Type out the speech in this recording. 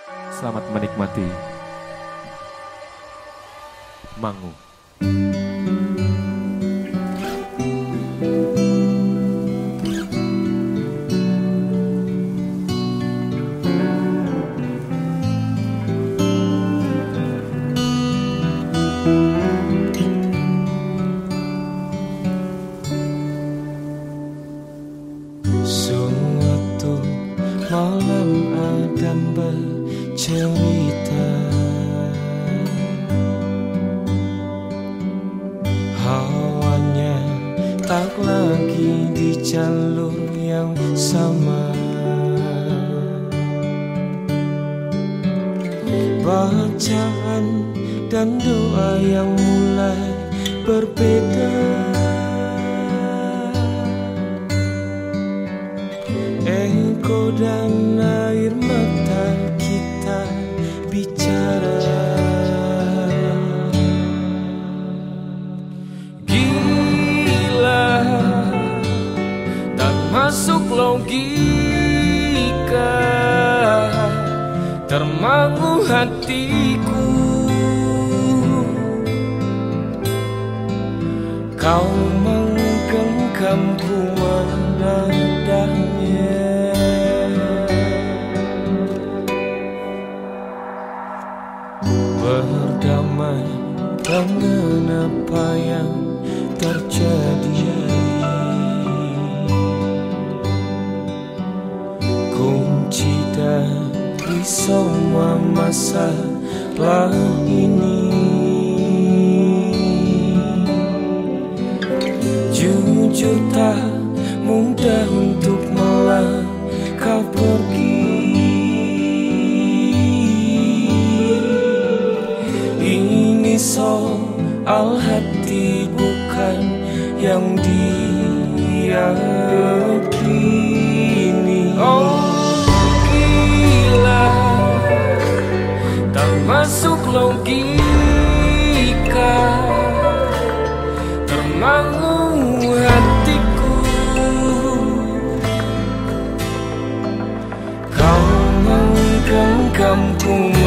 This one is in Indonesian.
Selamat menikmati Mangu. Suatu malam Adam bercerita, hawanya tak lagi di jalur yang sama. Bacaan dan doa yang mulai berbeda. Ego dan air mata kita bicara. Gila, tak masuk logika, termangu hatiku. Kau menggenggamku menadanya. Berdamai dengan apa yang terjadi. Kunci dari semua masalah ini, jujur tak mudah untuk melangkah pergi. Ini soal hati bukan yang diyakini. Oh gila, tak masuk logika, termangu hatiku. Kau menggenggamku